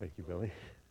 Thank you, Billy.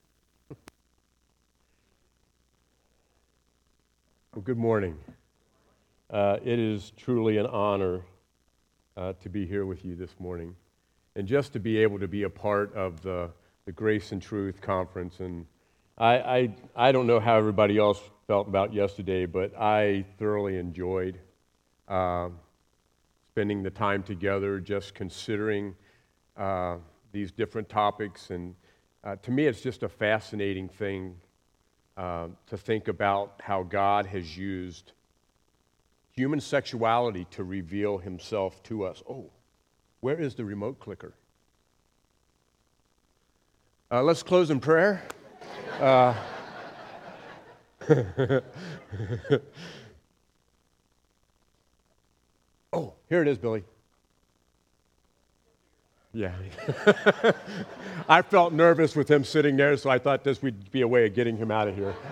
Well, good morning. It is truly an honor to be here with you this morning, and just to be able to be a part of the Grace and Truth Conference. And I don't know how everybody else felt about yesterday, but I thoroughly enjoyed spending the time together, just considering these different topics. And to me, it's just a fascinating thing to think about how God has used human sexuality to reveal himself to us. Oh, where is the remote clicker? Let's close in prayer. Oh, here it is, Billy. Yeah. I felt nervous with him sitting there, so I thought this would be a way of getting him out of here.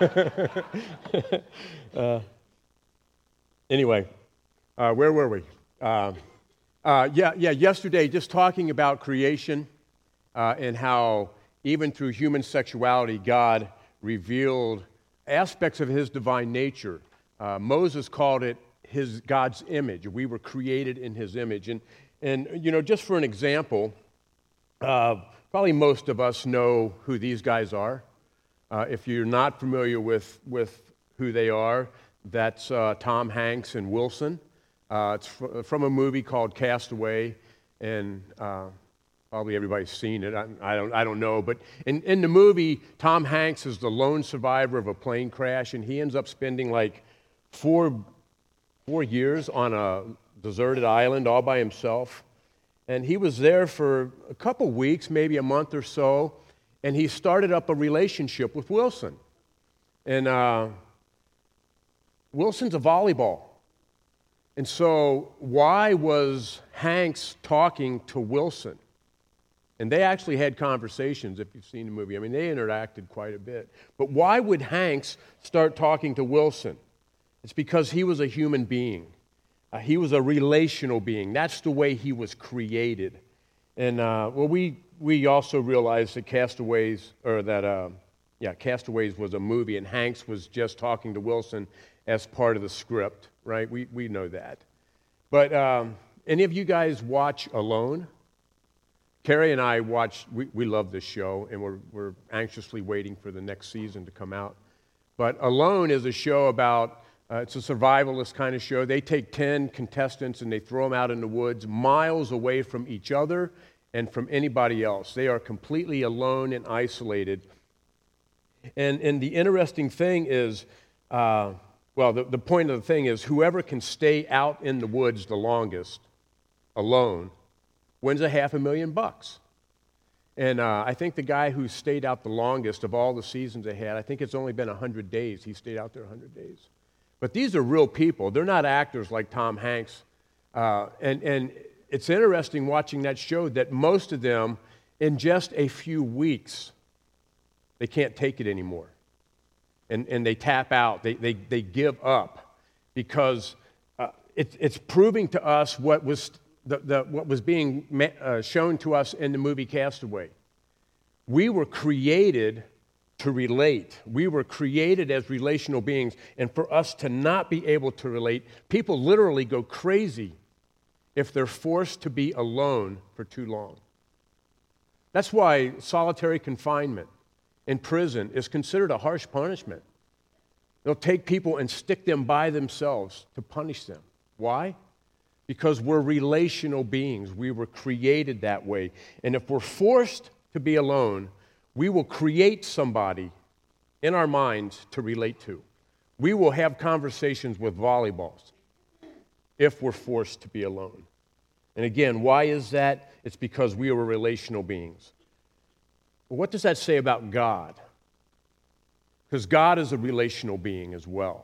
Anyway, where were we? Yesterday, just talking about creation and how even through human sexuality, God revealed aspects of his divine nature. Moses called it God's image. We were created in his image. And you know, just for an example, probably most of us know who these guys are. If you're not familiar with who they are, that's Tom Hanks and Wilson. It's from a movie called Cast Away, and probably everybody's seen it. I don't know, but in the movie, Tom Hanks is the lone survivor of a plane crash, and he ends up spending like four years on a deserted island all by himself. And he was there for a couple weeks, maybe a month or so, and he started up a relationship with Wilson. And Wilson's a volleyball. And so why was Hanks talking to Wilson? And they actually had conversations, if you've seen the movie. I mean, they interacted quite a bit. But why would Hanks start talking to Wilson? It's because he was a human being. He was a relational being. That's the way he was created. And we also realized that Castaways was a movie, and Hanks was just talking to Wilson as part of the script, right? We know that. But any of you guys watch Alone? Carrie and I watch. We love this show, and we're anxiously waiting for the next season to come out. But Alone is a show about. It's a survivalist kind of show. They take 10 contestants and they throw them out in the woods, miles away from each other and from anybody else. They are completely alone and isolated. And the interesting thing is, the point of the thing is, whoever can stay out in the woods the longest, alone, wins $500,000. And I think the guy who stayed out the longest of all the seasons they had, I think it's only been 100 days. He stayed out there 100 days. But these are real people. They're not actors like Tom Hanks. And it's interesting watching that show that most of them, in just a few weeks, they can't take it anymore. And they tap out. They give up. Because it's proving to us what was being shown to us in the movie Cast Away. We were created to relate. We were created as relational beings, and for us to not be able to relate, people literally go crazy if they're forced to be alone for too long. That's why solitary confinement in prison is considered a harsh punishment. They'll take people and stick them by themselves to punish them. Why? Because we're relational beings. We were created that way. And if we're forced to be alone, we will create somebody in our minds to relate to. We will have conversations with volleyballs if we're forced to be alone. And again, why is that? It's because we are relational beings. Well, what does that say about God? Because God is a relational being as well.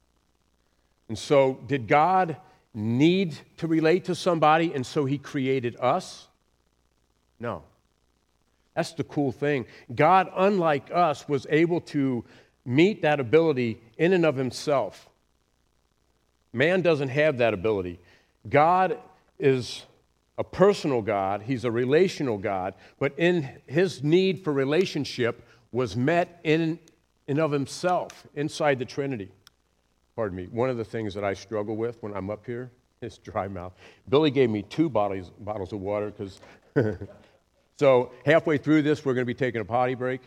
And so, did God need to relate to somebody and so he created us? No. That's the cool thing. God, unlike us, was able to meet that ability in and of himself. Man doesn't have that ability. God is a personal God. He's a relational God. But in his need for relationship was met in and of himself inside the Trinity. Pardon me. One of the things that I struggle with when I'm up here is dry mouth. Billy gave me 2 bottles of water because... So halfway through this, we're going to be taking a potty break.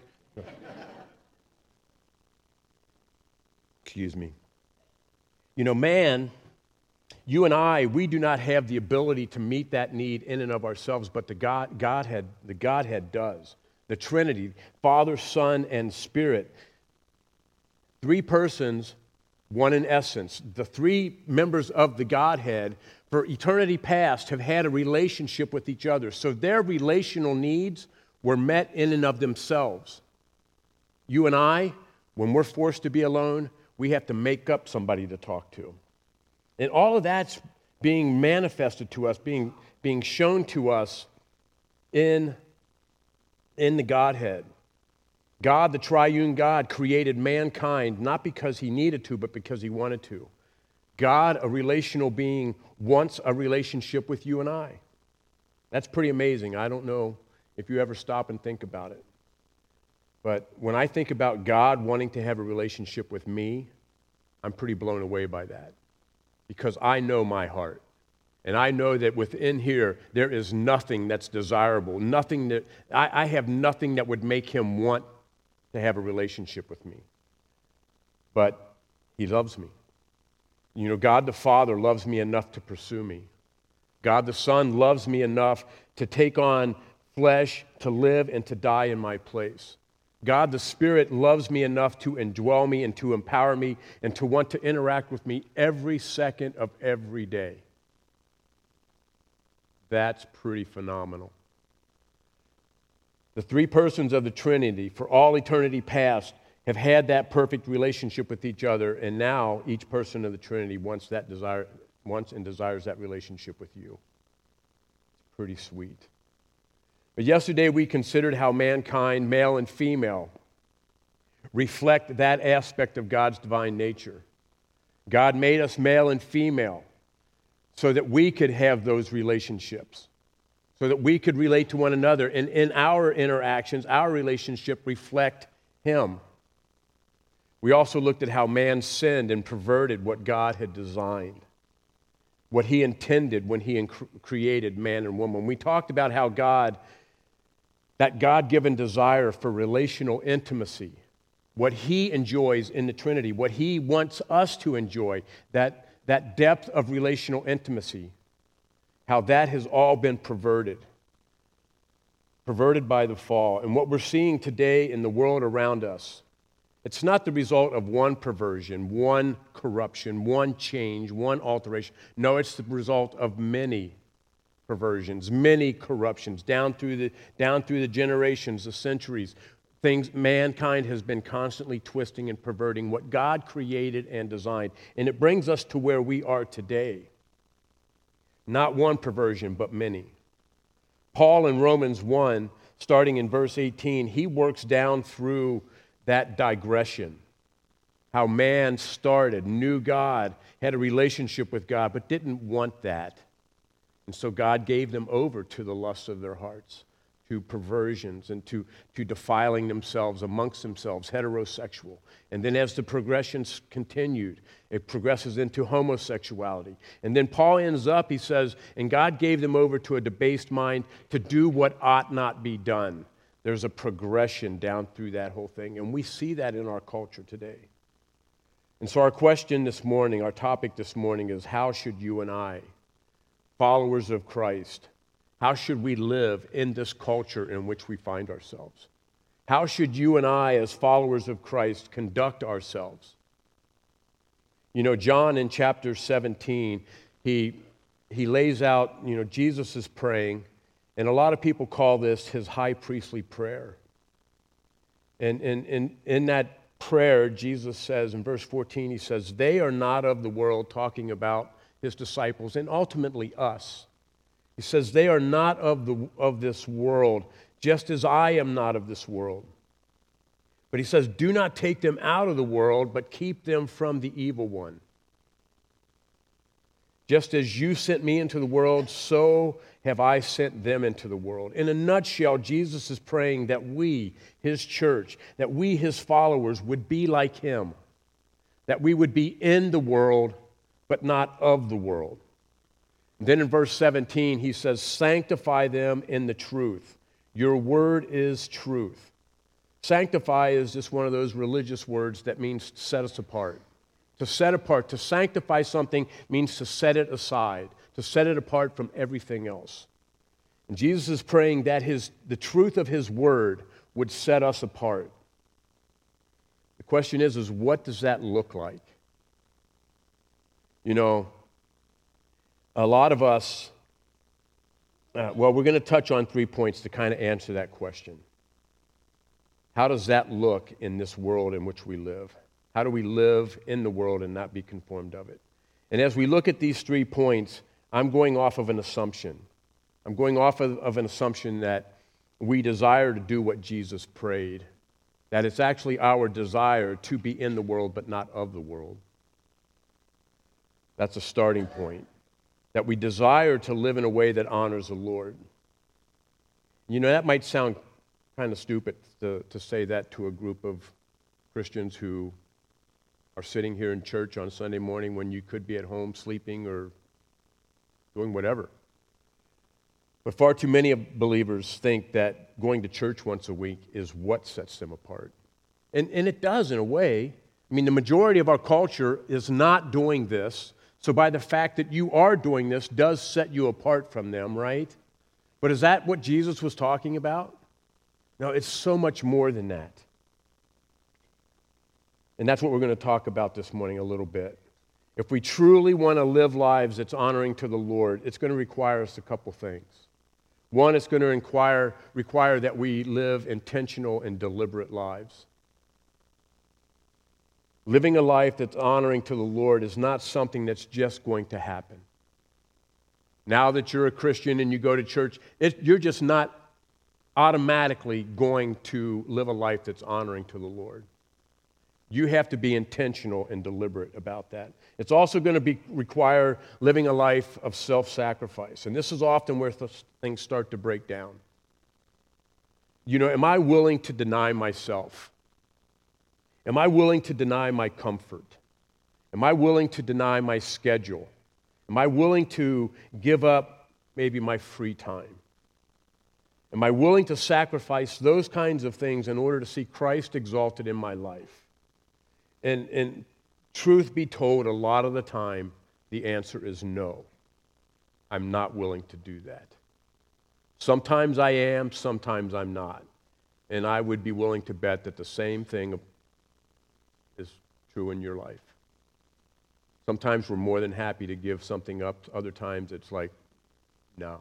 Excuse me. You know, man, you and I, we do not have the ability to meet that need in and of ourselves, but the Godhead does. The Trinity, Father, Son, and Spirit. 3 persons, one in essence. The 3 members of the Godhead, for eternity past, have had a relationship with each other. So their relational needs were met in and of themselves. You and I, when we're forced to be alone, we have to make up somebody to talk to. And all of that's being manifested to us, being shown to us in the Godhead. God, the triune God, created mankind not because he needed to, but because he wanted to. God, a relational being, wants a relationship with you and I. That's pretty amazing. I don't know if you ever stop and think about it. But when I think about God wanting to have a relationship with me, I'm pretty blown away by that. Because I know my heart. And I know that within here, there is nothing that's desirable. Nothing that I have nothing that would make him want to have a relationship with me. But he loves me. You know, God the Father loves me enough to pursue me. God the Son loves me enough to take on flesh, to live, and to die in my place. God the Spirit loves me enough to indwell me and to empower me and to want to interact with me every second of every day. That's pretty phenomenal. The 3 persons of the Trinity, for all eternity past, have had that perfect relationship with each other, and now each person of the Trinity wants and desires that relationship with you. It's pretty sweet. But yesterday we considered how mankind, male and female, reflect that aspect of God's divine nature. God made us male and female so that we could have those relationships, so that we could relate to one another, and in our interactions, our relationship reflect him. We also looked at how man sinned and perverted what God had designed, what he intended when he created man and woman. We talked about how that God-given desire for relational intimacy, what he enjoys in the Trinity, what he wants us to enjoy, that depth of relational intimacy, how that has all been perverted by the fall. And what we're seeing today in the world around us, it's not the result of one perversion, one corruption, one change, one alteration. No, it's the result of many perversions, many corruptions, down through the generations, the centuries. Things mankind has been constantly twisting and perverting what God created and designed. And it brings us to where we are today. Not one perversion, but many. Paul in Romans 1, starting in verse 18, he works down through that digression. How man started, knew God, had a relationship with God, but didn't want that. And so God gave them over to the lusts of their hearts, to perversions and to defiling themselves amongst themselves, heterosexual. And then as the progressions continued, it progresses into homosexuality. And then Paul ends up, he says, and God gave them over to a debased mind to do what ought not be done. There's a progression down through that whole thing, and we see that in our culture today. And so our question this morning, our topic this morning is, how should you and I, followers of Christ, how should we live in this culture in which we find ourselves? How should you and I, as followers of Christ, conduct ourselves? You know, John in chapter 17, he lays out, Jesus is praying, and a lot of people call this his high priestly prayer. And in that prayer, Jesus says, in verse 14, he says, they are not of the world, talking about his disciples and ultimately us. He says, they are not of this world, just as I am not of this world. But he says, do not take them out of the world, but keep them from the evil one. Just as you sent me into the world, so have I sent them into the world. In a nutshell, Jesus is praying that we, his church, that we, his followers, would be like him. That we would be in the world, but not of the world. Then in verse 17, he says, sanctify them in the truth. Your word is truth. Sanctify is just one of those religious words that means set us apart. To set apart, to sanctify something means to set it aside, to set it apart from everything else. And Jesus is praying that the truth of his word would set us apart. The question is what does that look like? You know, a lot of us, we're going to touch on 3 points to kind of answer that question. How does that look in this world in which we live? How do we live in the world and not be conformed of it? And as we look at these 3 points, I'm going off of an assumption. I'm going off of an assumption that we desire to do what Jesus prayed, that it's actually our desire to be in the world but not of the world. That's a starting point. That we desire to live in a way that honors the Lord. You know, that might sound kind of stupid to say that to a group of Christians who are sitting here in church on Sunday morning when you could be at home sleeping or doing whatever. But far too many believers think that going to church once a week is what sets them apart. And it does in a way. I mean, the majority of our culture is not doing this. So by the fact that you are doing this does set you apart from them, right? But is that what Jesus was talking about? No, it's so much more than that. And that's what we're going to talk about this morning a little bit. If we truly want to live lives that's honoring to the Lord, it's going to require us a couple things. One, it's going to require that we live intentional and deliberate lives. Living a life that's honoring to the Lord is not something that's just going to happen. Now that you're a Christian and you go to church, you're just not automatically going to live a life that's honoring to the Lord. You have to be intentional and deliberate about that. It's also going to require living a life of self-sacrifice. And this is often where things start to break down. You know, am I willing to deny myself? Am I willing to deny my comfort? Am I willing to deny my schedule? Am I willing to give up maybe my free time? Am I willing to sacrifice those kinds of things in order to see Christ exalted in my life? And truth be told, a lot of the time, the answer is no. I'm not willing to do that. Sometimes I am, sometimes I'm not. And I would be willing to bet that the same thing is true in your life. Sometimes we're more than happy to give something up. Other times it's like, no.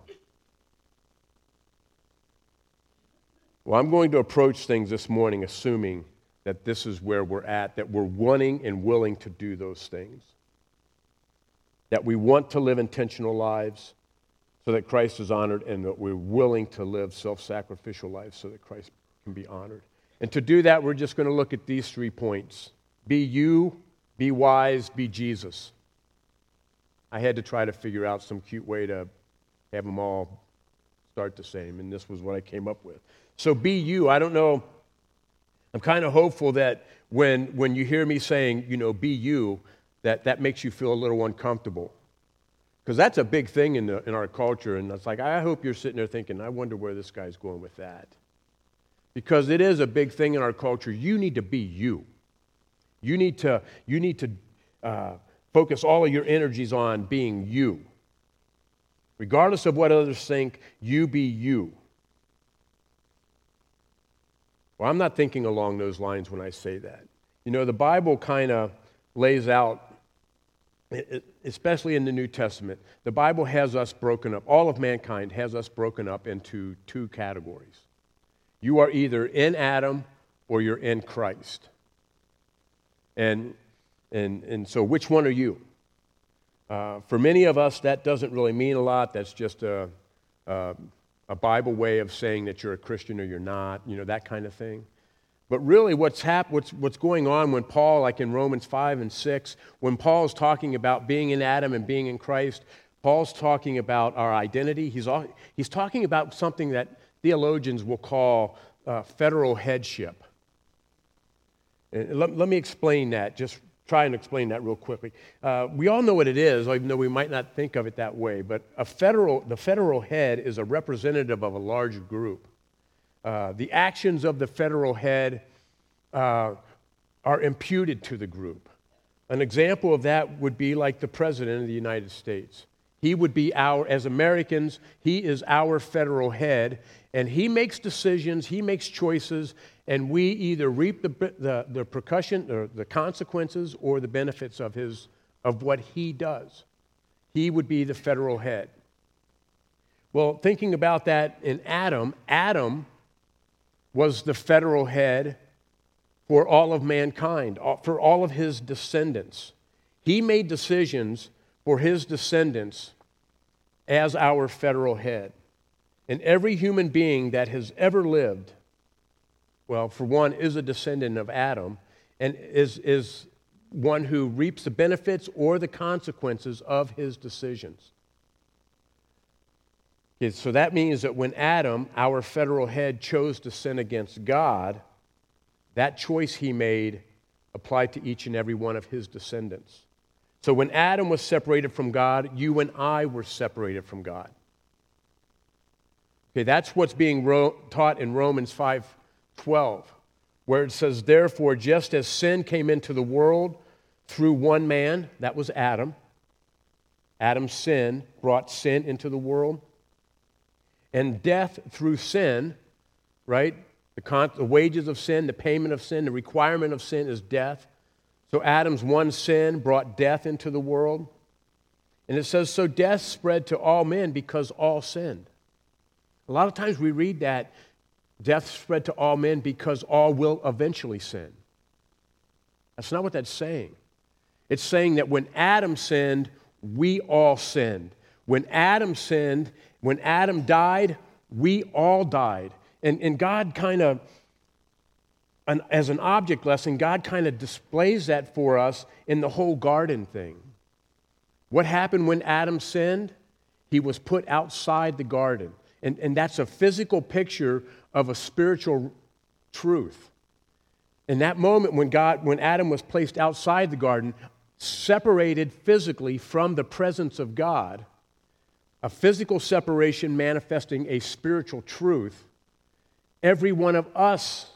Well, I'm going to approach things this morning assuming that this is where we're at, that we're wanting and willing to do those things. That we want to live intentional lives so that Christ is honored, and that we're willing to live self-sacrificial lives so that Christ can be honored. And to do that, we're just going to look at these 3 points. Be you, be wise, be Jesus. I had to try to figure out some cute way to have them all start the same, and this was what I came up with. So be you. I don't know. I'm kind of hopeful that when you hear me saying, you know, be you, that makes you feel a little uncomfortable. Because that's a big thing in our culture, and it's like, I hope you're sitting there thinking, I wonder where this guy's going with that. Because it is a big thing in our culture. You need to be you. You need to focus all of your energies on being you. Regardless of what others think, you be you. Well, I'm not thinking along those lines when I say that. You know, the Bible kind of lays out, especially in the New Testament, the Bible has us broken up. All of mankind has us broken up into 2 categories. You are either in Adam or you're in Christ. And so which one are you? For many of us, that doesn't really mean a lot. That's just a Bible way of saying that you're a Christian or you're not, you know, that kind of thing. But really what's going on when Paul, like in Romans 5 and 6, when Paul's talking about being in Adam and being in Christ, Paul's talking about our identity. He's talking about something that theologians will call federal headship. And let me explain that, just try and explain that real quickly. We all know what it is, even though we might not think of it that way, but the federal head is a representative of a larger group. The actions of the federal head are imputed to the group. An example of that would be like the President of the United States. He would be as Americans, he is our federal head, and he makes decisions, he makes choices, and we either reap the percussion or the consequences or the benefits of what he does. He would be the federal head. Well, thinking about that in Adam was the federal head for all of mankind, for all of his descendants. He made decisions for his descendants as our federal head. And every human being that has ever lived, well, for one, is a descendant of Adam and is one who reaps the benefits or the consequences of his decisions. Okay, so that means that when Adam, our federal head, chose to sin against God, that choice he made applied to each and every one of his descendants. So when Adam was separated from God, you and I were separated from God. Okay, that's what's being taught in Romans 5:12, where it says, therefore, just as sin came into the world through one man, that was Adam. Adam's sin brought sin into the world. And death through sin, right? The wages of sin, the payment of sin, the requirement of sin is death. So Adam's one sin brought death into the world. And it says, so death spread to all men because all sinned. A lot of times we read that death spread to all men because all will eventually sin. That's not what that's saying. It's saying that when Adam sinned, we all sinned. When Adam sinned, when Adam died, we all died. And God kind of, as an object lesson, God kind of displays that for us in the whole garden thing. What happened when Adam sinned? He was put outside the garden. And that's a physical picture of a spiritual truth. In that moment when Adam was placed outside the garden, separated physically from the presence of God, a physical separation manifesting a spiritual truth, every one of us,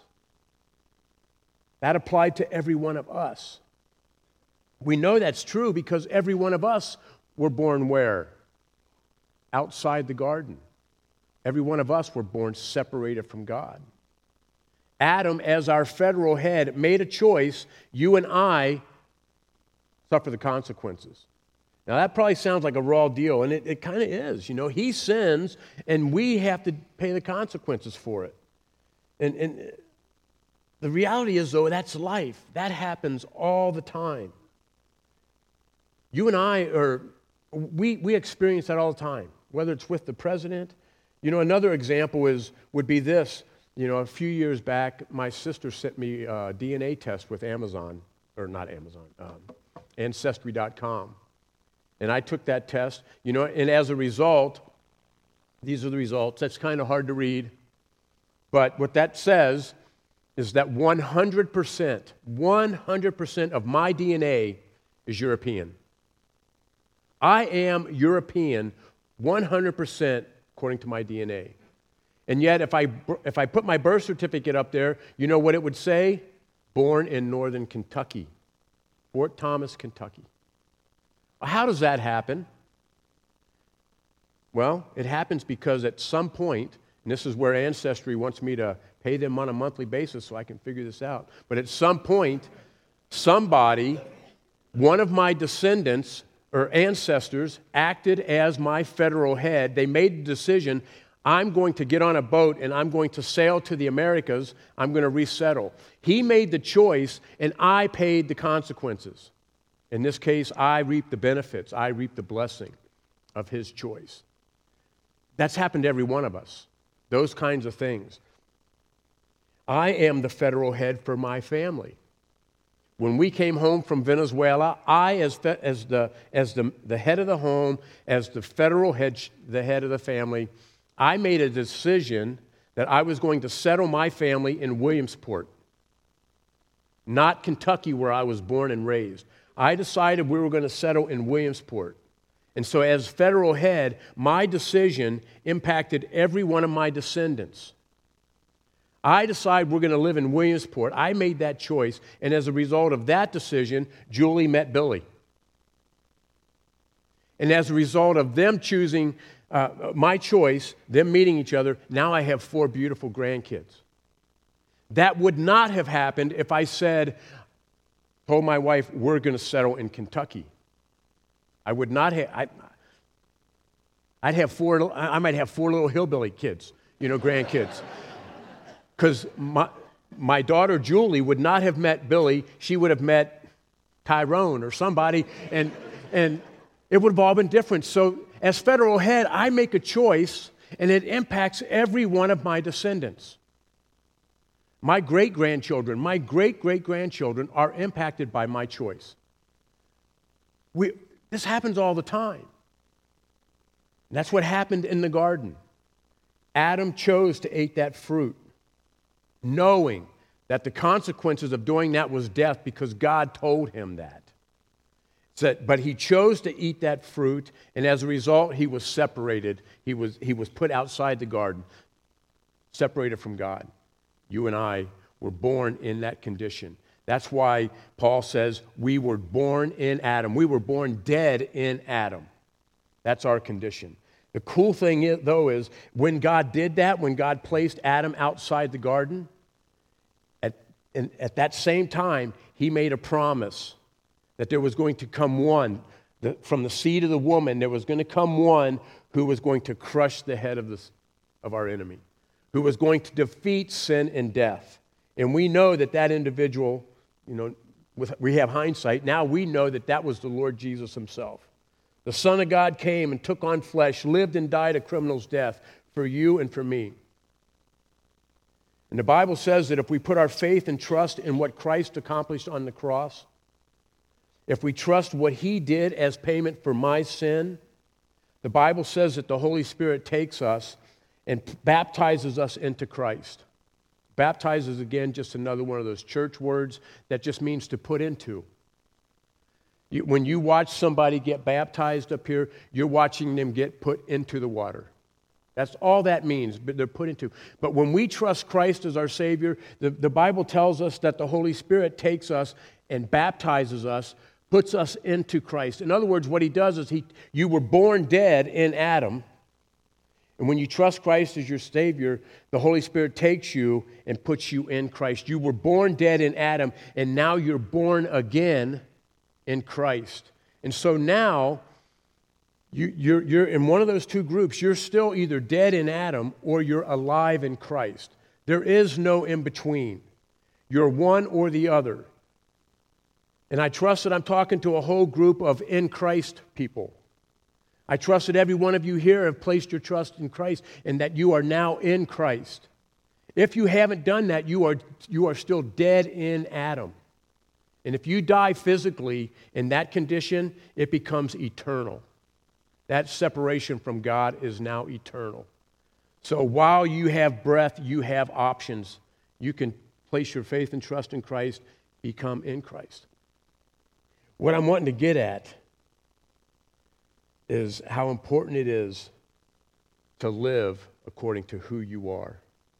that applied to every one of us. We know that's true because every one of us were born where? Outside the garden. Every one of us were born separated from God. Adam, as our federal head, made a choice. You and I suffer the consequences. Now, that probably sounds like a raw deal, and it kind of is. You know, he sins, and we have to pay the consequences for it. And the reality is, though, that's life. That happens all the time. You and I we experience that all the time, whether it's with the president. You know, another example would be this. You know, a few years back, my sister sent me a DNA test with Amazon, or not Amazon, Ancestry.com. And I took that test, you know, and as a result, these are the results. That's kind of hard to read. But what that says is that 100% of my DNA is European. I am European 100% according to my DNA. And yet, if I put my birth certificate up there, you know what it would say? Born in northern Kentucky, Fort Thomas, Kentucky. How does that happen? Well, it happens because at some point, and this is where Ancestry wants me to pay them on a monthly basis so I can figure this out, but at some point, somebody, one of my descendants or ancestors, acted as my federal head. They made the decision, I'm going to get on a boat and I'm going to sail to the Americas. I'm going to resettle. He made the choice and I paid the consequences. In this case, I reap the benefits. I reap the blessing of his choice. That's happened to every one of us. Those kinds of things. I am the federal head for my family. When we came home from Venezuela, I, as the head of the home, as the federal head, the head of the family, I made a decision that I was going to settle my family in Williamsport, not Kentucky, where I was born and raised. I decided we were going to settle in Williamsport. And so as federal head, my decision impacted every one of my descendants. I decided we're going to live in Williamsport. I made that choice, and as a result of that decision, Julie met Billy. And as a result of them choosing my choice, them meeting each other, now I have 4 beautiful grandkids. That would not have happened if I told my wife, we're going to settle in Kentucky. I would not have, I might have 4 little hillbilly kids, grandkids. Because my daughter Julie would not have met Billy. She would have met Tyrone or somebody, and it would have all been different. So as federal head, I make a choice, and it impacts every one of my descendants. My great-grandchildren, my great-great-grandchildren are impacted by my choice. This happens all the time. And that's what happened in the garden. Adam chose to eat that fruit, knowing that the consequences of doing that was death because God told him that. But he chose to eat that fruit, and as a result, he was separated. He was put outside the garden, separated from God. You and I were born in that condition. That's why Paul says we were born in Adam. We were born dead in Adam. That's our condition. The cool thing, though, is when God did that, when God placed Adam outside the garden, at that same time, he made a promise that there was going to come one, from the seed of the woman, there was going to come one who was going to crush the head of our enemy, who was going to defeat sin and death. And we know that individual, we have hindsight, now we know that was the Lord Jesus himself. The Son of God came and took on flesh, lived and died a criminal's death for you and for me. And the Bible says that if we put our faith and trust in what Christ accomplished on the cross, if we trust what he did as payment for my sin, the Bible says that the Holy Spirit takes us and baptizes us into Christ. Baptizes, again, just another one of those church words that just means to put into. When you watch somebody get baptized up here, you're watching them get put into the water. That's all that means, but they're put into. But when we trust Christ as our Savior, the Bible tells us that the Holy Spirit takes us and baptizes us, puts us into Christ. In other words, what he does is you were born dead in Adam, and when you trust Christ as your Savior, the Holy Spirit takes you and puts you in Christ. You were born dead in Adam, and now you're born again in Christ. And so now, you're in one of those two groups. You're still either dead in Adam or you're alive in Christ. There is no in between. You're one or the other. And I trust that I'm talking to a whole group of in Christ people. I trust that every one of you here have placed your trust in Christ and that you are now in Christ. If you haven't done that, you are still dead in Adam. And if you die physically in that condition, it becomes eternal. That separation from God is now eternal. So while you have breath, you have options. You can place your faith and trust in Christ, become in Christ. What I'm wanting to get at is how important it is to live according to who you are.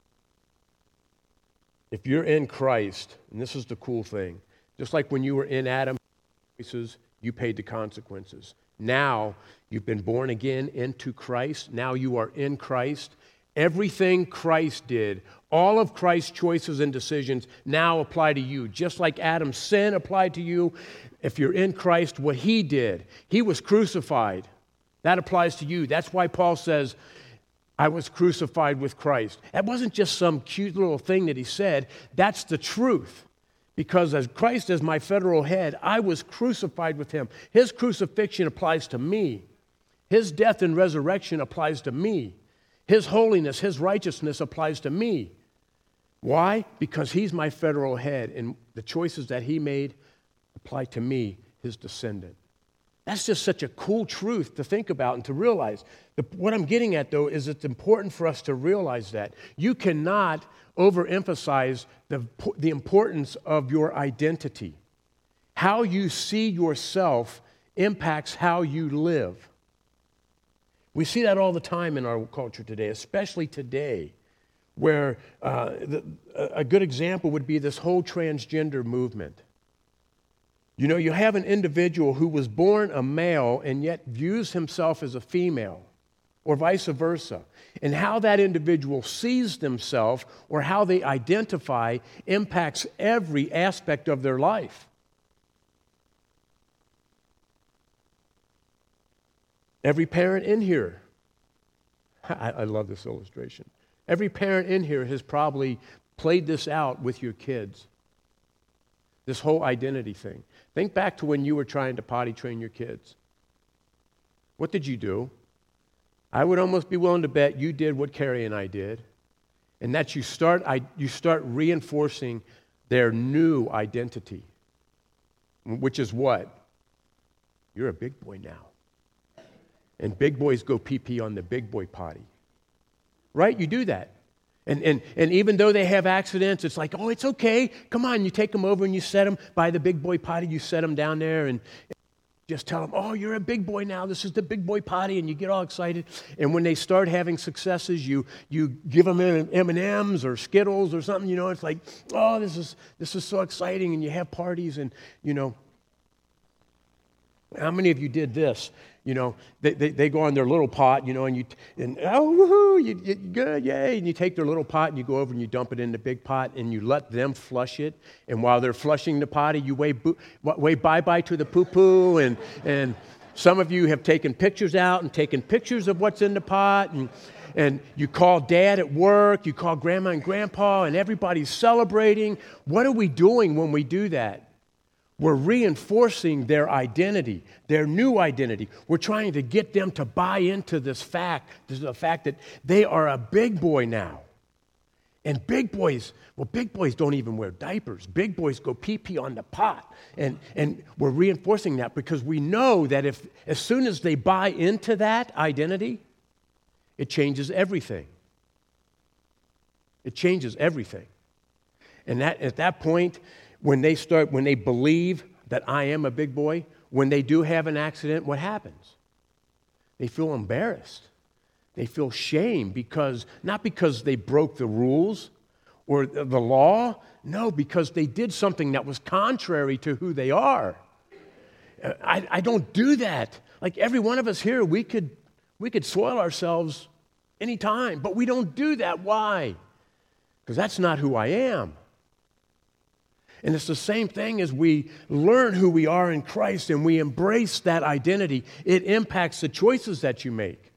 If you're in Christ, and this is the cool thing, just like when you were in Adam, you paid the consequences. Now you've been born again into Christ. Now you are in Christ. Everything Christ did, all of Christ's choices and decisions now apply to you. Just like Adam's sin applied to you, if you're in Christ, what he did, he was crucified. That applies to you. That's why Paul says, I was crucified with Christ. That wasn't just some cute little thing that he said. That's the truth. Because as Christ is my federal head, I was crucified with him. His crucifixion applies to me. His death and resurrection applies to me. His holiness, his righteousness applies to me. Why? Because he's my federal head, and the choices that he made apply to me, his descendant. That's just such a cool truth to think about and to realize. What I'm getting at, though, is it's important for us to realize that. You cannot overemphasize the importance of your identity. How you see yourself impacts how you live. We see that all the time in our culture today, especially today, where a good example would be this whole transgender movement. You know, you have an individual who was born a male and yet views himself as a female, or vice versa. And how that individual sees themselves or how they identify impacts every aspect of their life. Every parent in here, I love this illustration. Every parent in here has probably played this out with your kids. This whole identity thing. Think back to when you were trying to potty train your kids. What did you do? I would almost be willing to bet you did what Carrie and I did, and that you start reinforcing their new identity, which is what? You're a big boy now. And big boys go pee-pee on the big boy potty. Right? You do that. And even though they have accidents, it's like, oh, it's okay. Come on, you take them over and you set them by the big boy potty. You set them down there and just tell them, oh, you're a big boy now. This is the big boy potty. And you get all excited. And when they start having successes, you give them M&Ms or Skittles or something. You know, it's like, oh, this is so exciting. And you have parties and, you know. How many of you did this? You know, they go on their little pot, you know, and oh, woohoo, you good, yay. And you take their little pot and you go over and you dump it in the big pot and you let them flush it. And while they're flushing the potty, you wave bye-bye to the poo-poo. And some of you have taken pictures out and taken pictures of what's in the pot. And you call dad at work, you call grandma and grandpa, and everybody's celebrating. What are we doing when we do that? We're reinforcing their identity, their new identity. We're trying to get them to buy into the fact that they are a big boy now. And big boys don't even wear diapers. Big boys go pee-pee on the pot. And we're reinforcing that because we know that as soon as they buy into that identity, it changes everything. It changes everything. And at that point, when they believe that I am a big boy, when they do have an accident, what happens? They feel embarrassed. They feel shame not because they broke the rules or the law, no, because they did something that was contrary to who they are. I don't do that. Like every one of us here, we could soil ourselves anytime, but we don't do that. Why? Because that's not who I am. And it's the same thing as we learn who we are in Christ and we embrace that identity. It impacts the choices that you make.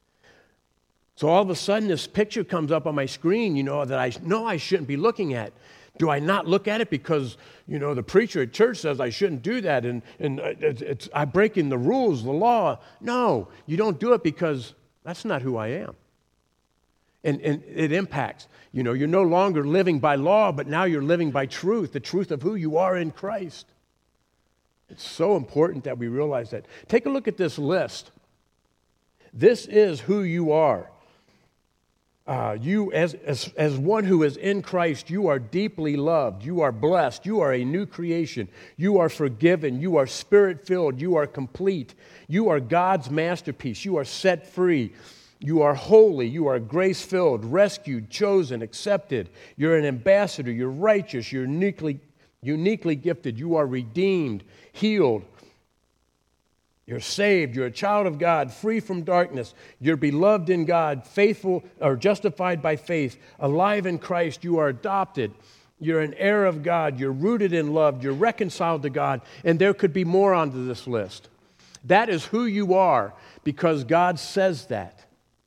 So all of a sudden, this picture comes up on my screen, you know, that I know I shouldn't be looking at. Do I not look at it because, you know, the preacher at church says I shouldn't do that and I'm breaking the rules, the law? No, you don't do it because that's not who I am. And it impacts. You know, you're no longer living by law, but now you're living by truth, the truth of who you are in Christ. It's so important that we realize that. Take a look at this list. This is who you are. You, as one who is in Christ, you are deeply loved. You are blessed. You are a new creation. You are forgiven. You are spirit-filled. You are complete. You are God's masterpiece. You are set free. You are holy, you are grace-filled, rescued, chosen, accepted. You're an ambassador, you're righteous, you're uniquely gifted. You are redeemed, healed. You're saved, you're a child of God, free from darkness. You're beloved in God, faithful or justified by faith, alive in Christ. You are adopted. You're an heir of God. You're rooted in love. You're reconciled to God. And there could be more onto this list. That is who you are because God says that.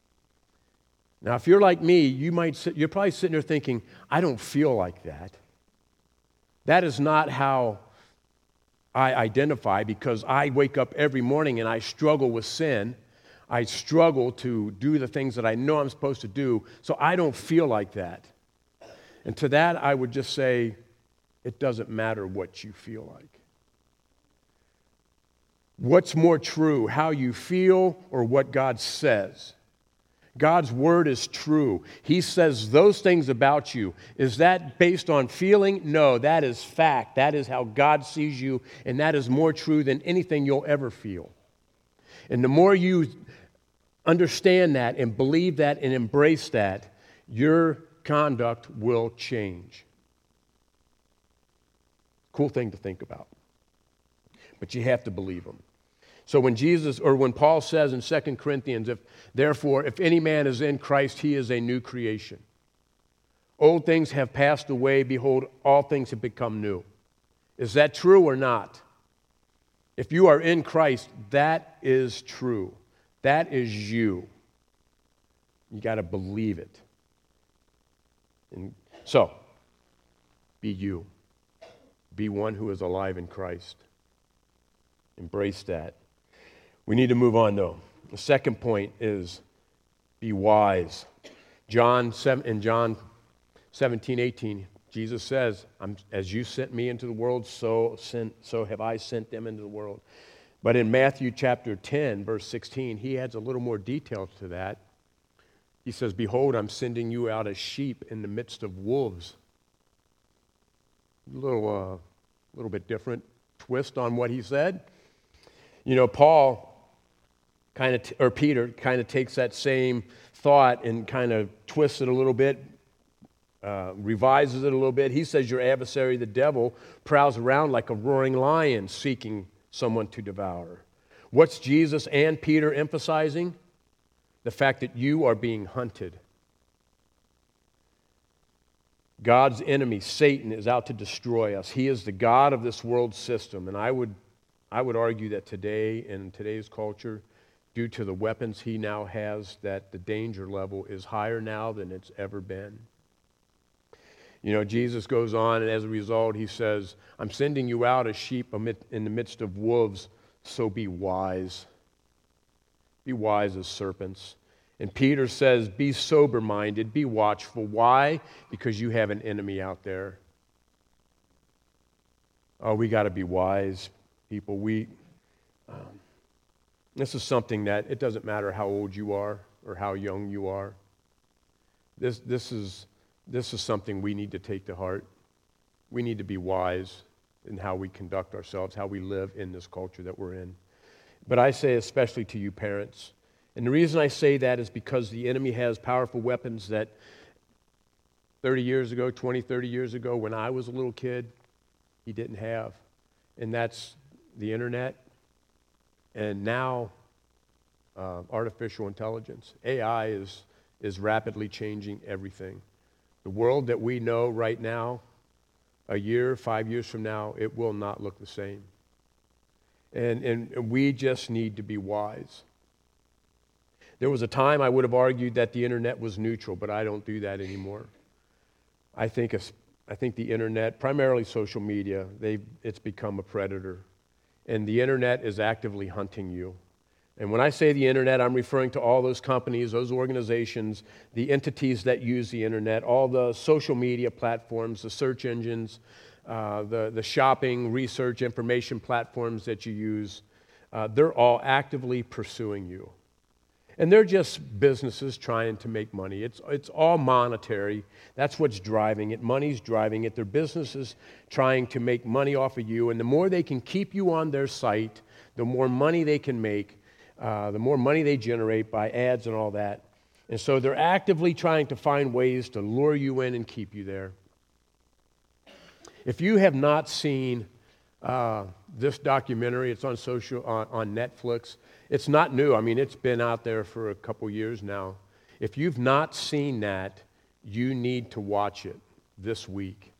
Now, if you're like me, you're probably sitting there thinking, I don't feel like that. That is not how I identify because I wake up every morning and I struggle with sin. I struggle to do the things that I know I'm supposed to do, so I don't feel like that. And to that, I would just say, it doesn't matter what you feel like. What's more true, how you feel or what God says? God's word is true. He says those things about you. Is that based on feeling? No, that is fact. That is how God sees you, and that is more true than anything you'll ever feel. And the more you understand that and believe that and embrace that, your conduct will change. Cool thing to think about. But you have to believe him. So when Paul says in 2 Corinthians, therefore, if any man is in Christ, he is a new creation. Old things have passed away, behold, all things have become new. Is that true or not? If you are in Christ, that is true. That is you. You got to believe it. And so, be you. Be one who is alive in Christ. Embrace that. We need to move on, though. The second point is be wise. In John 17:18, Jesus says, as you sent me into the world, so have I sent them into the world. But in Matthew chapter 10, verse 16, he adds a little more detail to that. He says, behold, I'm sending you out as sheep in the midst of wolves. A little bit different twist on what he said. You know, Peter kind of takes that same thought and kind of twists it a little bit, revises it a little bit. He says your adversary, the devil, prowls around like a roaring lion seeking someone to devour. What's Jesus and Peter emphasizing? The fact that you are being hunted. God's enemy, Satan, is out to destroy us. He is the God of this world system. And I would argue that today, in today's culture, due to the weapons he now has, that the danger level is higher now than it's ever been. You know, Jesus goes on, and as a result, he says, I'm sending you out as sheep in the midst of wolves, so be wise. Be wise as serpents. And Peter says, be sober-minded, be watchful. Why? Because you have an enemy out there. Oh, we got to be wise, people. This is something that it doesn't matter how old you are or how young you are. This is something we need to take to heart. We need to be wise in how we conduct ourselves, how we live in this culture that we're in. But I say especially to you parents. And the reason I say that is because the enemy has powerful weapons that 30 years ago, 20, 30 years ago, when I was a little kid, he didn't have. And that's the internet. And now, artificial intelligence. AI is rapidly changing everything. The world that we know right now, a year, 5 years from now, it will not look the same. And we just need to be wise. There was a time I would have argued that the internet was neutral, but I don't do that anymore. I think the internet, primarily social media, it's become a predator. And the internet is actively hunting you. And when I say the internet, I'm referring to all those companies, those organizations, the entities that use the internet, all the social media platforms, the search engines, the shopping, research, information platforms that you use. They're all actively pursuing you. And they're just businesses trying to make money. It's all monetary. That's what's driving it. Money's driving it. They're businesses trying to make money off of you. And the more they can keep you on their site, the more money they can make, the more money they generate by ads and all that. And so they're actively trying to find ways to lure you in and keep you there. If you have not seen this documentary, it's on Netflix. It's not new. I mean, it's been out there for a couple years now. If you've not seen that, you need to watch it this week.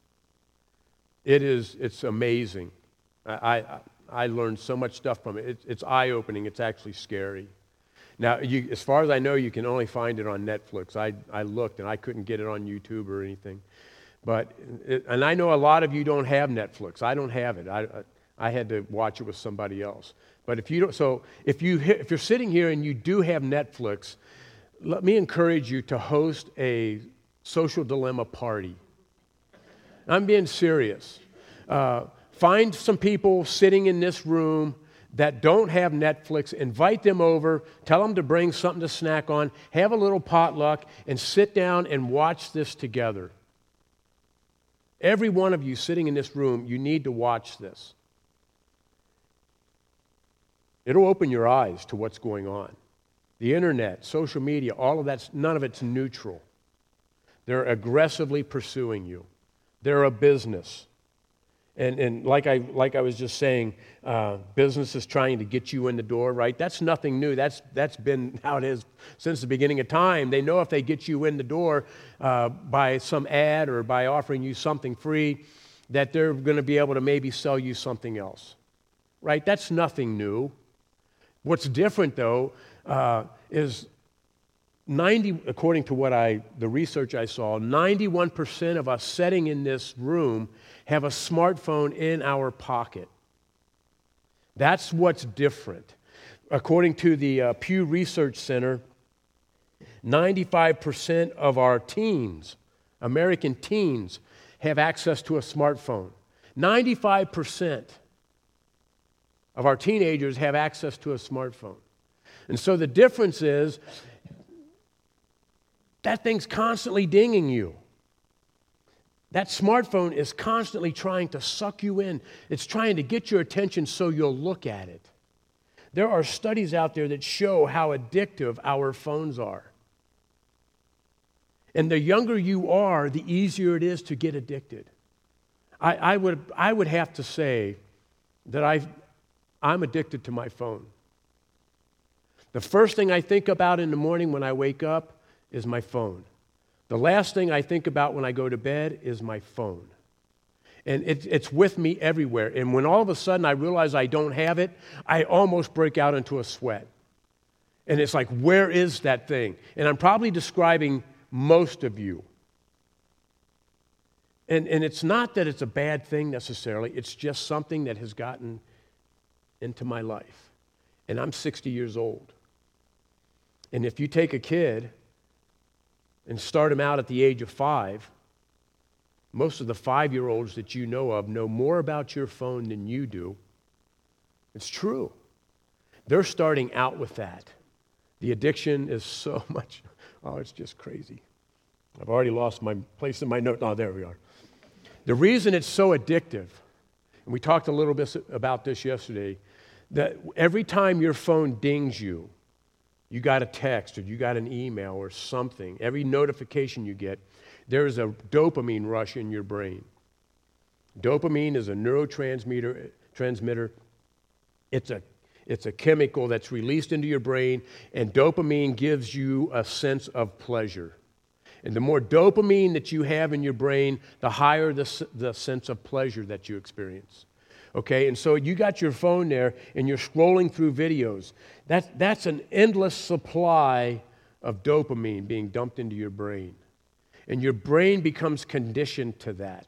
It's amazing. I learned so much stuff from it. It's eye-opening. It's actually scary. Now, as far as I know, you can only find it on Netflix. I looked, and I couldn't get it on YouTube or anything. And I know a lot of you don't have Netflix. I don't have it. I had to watch it with somebody else. But if you're sitting here and you do have Netflix, let me encourage you to host a Social Dilemma party I'm being serious. Find some people sitting in this room that don't have Netflix, invite them over, tell them to bring something to snack on, have a little potluck, and sit down and watch this together. Every one of you sitting in this room, you need to watch this. It'll open your eyes to what's going on. The internet, social media, all of that, none of it's neutral. They're aggressively pursuing you. They're a business. And like I was just saying, business is trying to get you in the door, right? That's nothing new. That's been how it is since the beginning of time. They know if they get you in the door by some ad or by offering you something free, that they're going to be able to maybe sell you something else, right? That's nothing new. What's different, though, is according to the research I saw, 91% of us sitting in this room have a smartphone in our pocket. That's what's different. According to the Pew Research Center, 95% of our teens, American teens, have access to a smartphone. 95% of our teenagers have access to a smartphone. And so the difference is that thing's constantly dinging you. That smartphone is constantly trying to suck you in. It's trying to get your attention so you'll look at it. There are studies out there that show how addictive our phones are. And the younger you are, the easier it is to get addicted. I would have to say that I'm addicted to my phone. The first thing I think about in the morning when I wake up is my phone. The last thing I think about when I go to bed is my phone. And it's with me everywhere. And when all of a sudden I realize I don't have it, I almost break out into a sweat. And it's like, where is that thing? And I'm probably describing most of you. And it's not that it's a bad thing necessarily. It's just something that has gotten into my life. And I'm 60 years old. And if you take a kid and start them out at the age of 5, most of the 5-year-olds that you know of know more about your phone than you do. It's true. They're starting out with that. The addiction is so much, it's just crazy. I've already lost my place in my note. Oh, there we are. The reason it's so addictive, and we talked a little bit about this yesterday, that every time your phone dings you, you got a text or you got an email or something, every notification you get, there is a dopamine rush in your brain. Dopamine is a neurotransmitter. It's a chemical that's released into your brain, and dopamine gives you a sense of pleasure. And the more dopamine that you have in your brain, the higher the sense of pleasure that you experience. Okay, and so you got your phone there and you're scrolling through videos. That's an endless supply of dopamine being dumped into your brain. And your brain becomes conditioned to that.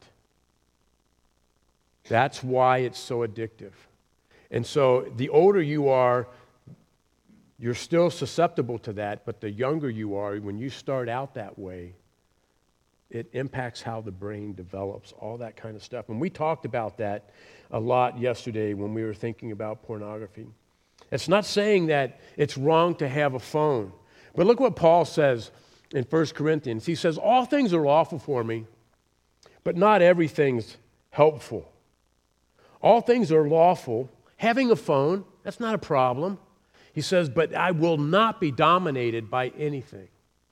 That's why it's so addictive. And so the older you are, you're still susceptible to that, but the younger you are, when you start out that way, it impacts how the brain develops, all that kind of stuff. And we talked about that a lot yesterday when we were thinking about pornography. It's not saying that it's wrong to have a phone, but look what Paul says in 1 Corinthians. He says, all things are lawful for me, but not everything's helpful. All things are lawful. Having a phone, that's not a problem. He says, but I will not be dominated by anything.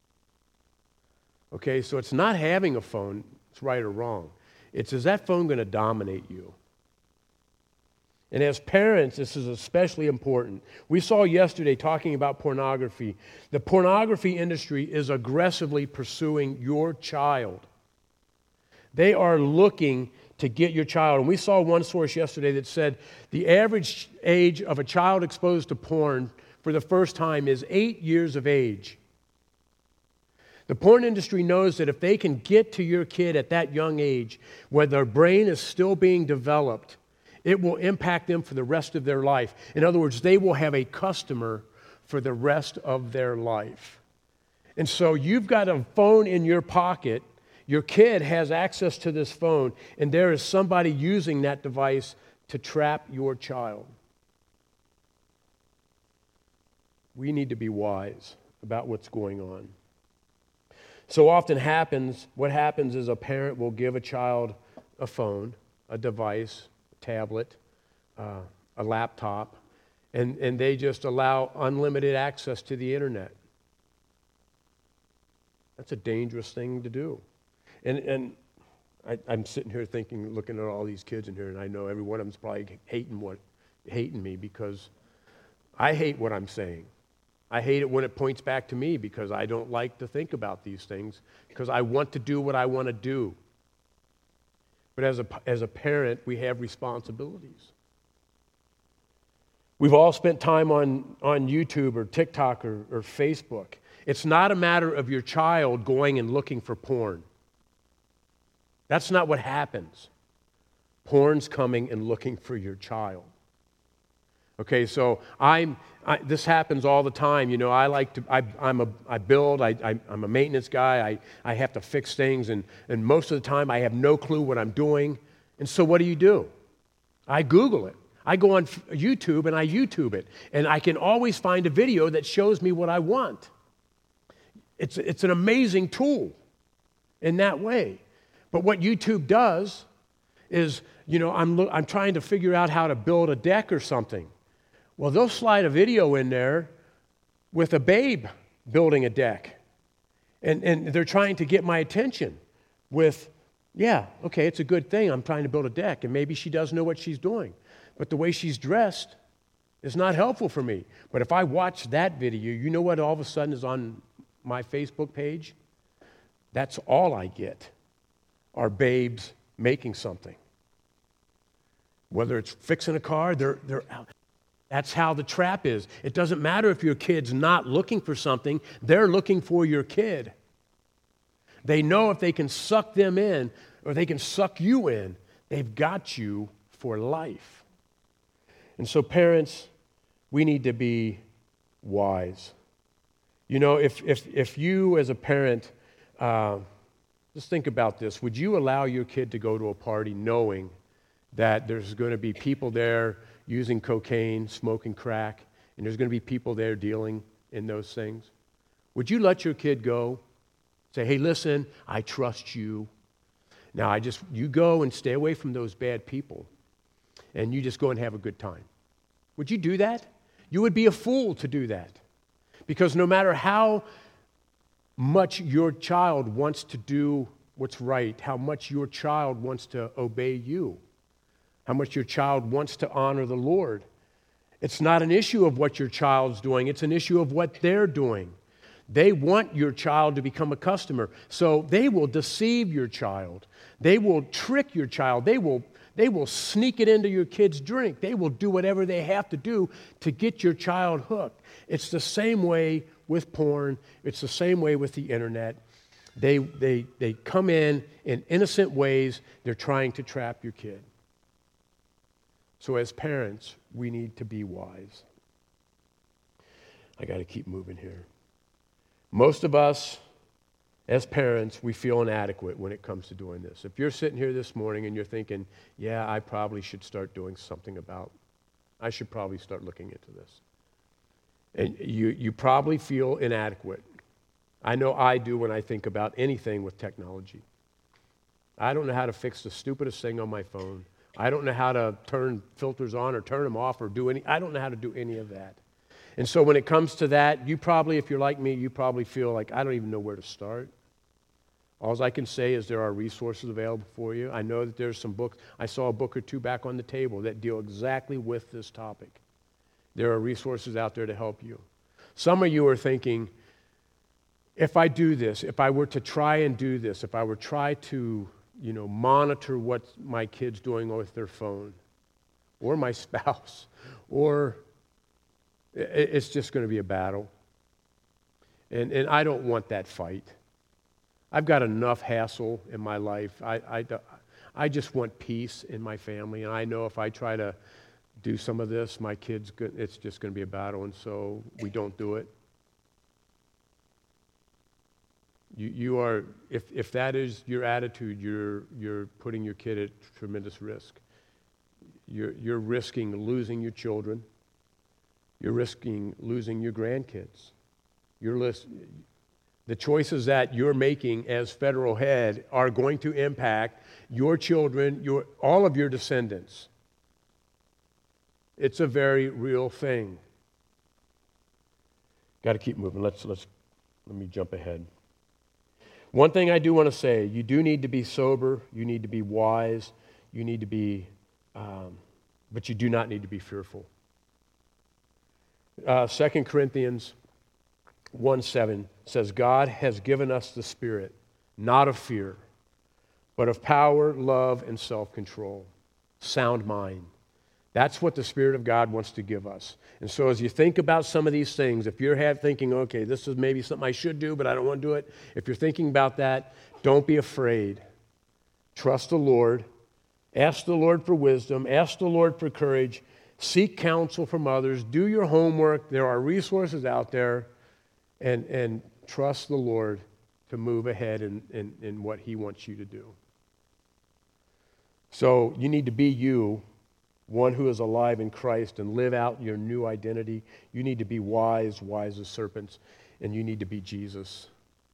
Okay, so it's not having a phone, it's right or wrong. It's, is that phone going to dominate you? And as parents, this is especially important. We saw yesterday talking about pornography. The pornography industry is aggressively pursuing your child. They are looking to get your child. And we saw one source yesterday that said the average age of a child exposed to porn for the first time is 8 years of age. The porn industry knows that if they can get to your kid at that young age, where their brain is still being developed, it will impact them for the rest of their life. In other words, they will have a customer for the rest of their life. And so you've got a phone in your pocket. Your kid has access to this phone, and there is somebody using that device to trap your child. We need to be wise about what's going on. So often what happens is a parent will give a child a phone, a device, a tablet, a laptop, and they just allow unlimited access to the internet. That's a dangerous thing to do. And I'm sitting here thinking, looking at all these kids in here, and I know every one of them's probably hating me because I hate what I'm saying. I hate it when it points back to me because I don't like to think about these things because I want to do what I want to do. But as a parent, we have responsibilities. We've all spent time on YouTube or TikTok or Facebook. It's not a matter of your child going and looking for porn. That's not what happens. Porn's coming and looking for your child. Okay, so this happens all the time. You know, I'm a maintenance guy. I have to fix things, and most of the time I have no clue what I'm doing. And so what do? I Google it. I go on YouTube and I YouTube it, and I can always find a video that shows me what I want. It's an amazing tool in that way. But what YouTube does is, you know, I'm trying to figure out how to build a deck or something. Well, they'll slide a video in there with a babe building a deck. And they're trying to get my attention with, yeah, okay, it's a good thing. I'm trying to build a deck, and maybe she does know what she's doing. But the way she's dressed is not helpful for me. But if I watch that video, you know what all of a sudden is on my Facebook page? That's all I get are babes making something. Whether it's fixing a car, they're out. That's how the trap is. It doesn't matter if your kid's not looking for something, they're looking for your kid. They know if they can suck them in or they can suck you in, they've got you for life. And so parents, we need to be wise. You know, if you as a parent, just think about this. Would you allow your kid to go to a party knowing that there's going to be people there using cocaine, smoking crack, and there's going to be people there dealing in those things? Would you let your kid go? Say, hey, listen, I trust you. Now, you go and stay away from those bad people, and you just go and have a good time. Would you do that? You would be a fool to do that. Because no matter how much your child wants to do what's right, how much your child wants to obey you, how much your child wants to honor the Lord, it's not an issue of what your child's doing, it's an issue of what they're doing. They want your child to become a customer, so they will deceive your child. They will trick your child. They will sneak it into your kid's drink. They will do whatever they have to do to get your child hooked. It's the same way with porn. It's the same way with the internet. They come in innocent ways. They're trying to trap your kid. So as parents, we need to be wise. I got to keep moving here. Most of us, as parents, we feel inadequate when it comes to doing this. If you're sitting here this morning and you're thinking, yeah, I probably should start doing something I should probably start looking into this. And you probably feel inadequate. I know I do when I think about anything with technology. I don't know how to fix the stupidest thing on my phone. I don't know how to turn filters on or turn them off or I don't know how to do any of that. And so when it comes to that, you probably, if you're like me, you probably feel like, I don't even know where to start. All I can say is there are resources available for you. I know that there's some books. I saw a book or two back on the table that deal exactly with this topic. There are resources out there to help you. Some of you are thinking, if I do this, if I were to try and do this, if I were to try to, monitor what my kid's doing with their phone, or my spouse, or it's just going to be a battle. And I don't want that fight. I've got enough hassle in my life. I just want peace in my family, and I know if I try to do some of this, my kids, it's just going to be a battle, and so we don't do it. You are, if that is your attitude, you're putting your kid at tremendous risk. You're risking losing your children. You're risking losing your grandkids. The choices that you're making as federal head are going to impact your children, all of your descendants. It's a very real thing. Got to keep moving. Let me jump ahead. One thing I do want to say, you do need to be sober, you need to be wise, you need to be, but you do not need to be fearful. 2 Corinthians 1:7 says, God has given us the Spirit, not of fear, but of power, love, and self-control, sound mind. That's what the Spirit of God wants to give us. And so as you think about some of these things, if you're thinking, okay, this is maybe something I should do, but I don't want to do it, if you're thinking about that, don't be afraid. Trust the Lord. Ask the Lord for wisdom. Ask the Lord for courage. Seek counsel from others. Do your homework. There are resources out there. And trust the Lord to move ahead in what He wants you to do. So you need to be you, one who is alive in Christ, and live out your new identity. You need to be wise as serpents, and you need to be Jesus.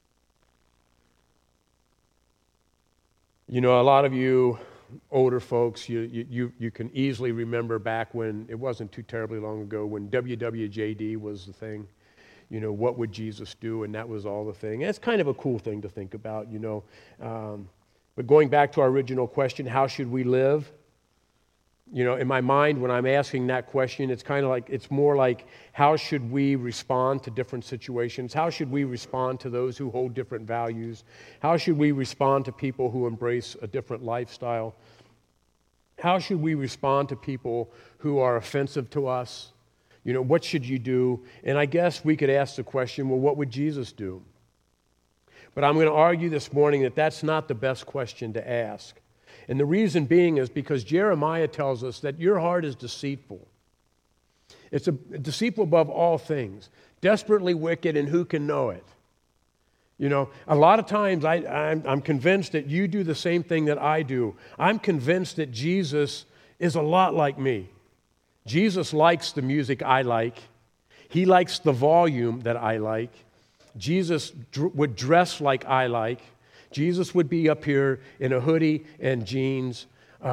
You know, a lot of you older folks, you can easily remember back when, it wasn't too terribly long ago, when WWJD was the thing. You know, what would Jesus do? And that was all the thing. And it's kind of a cool thing to think about, you know. But going back to our original question, how should we live? You know, in my mind, when I'm asking that question, it's more like, how should we respond to different situations? How should we respond to those who hold different values? How should we respond to people who embrace a different lifestyle? How should we respond to people who are offensive to us? You know, what should you do? And I guess we could ask the question, well, what would Jesus do? But I'm going to argue this morning that that's not the best question to ask. And the reason being is because Jeremiah tells us that your heart is deceitful. It's deceitful above all things, desperately wicked, and who can know it? You know, a lot of times I'm convinced that you do the same thing that I do. I'm convinced that Jesus is a lot like me. Jesus likes the music I like. He likes the volume that I like. Jesus would dress like I like. Jesus would be up here in a hoodie and jeans.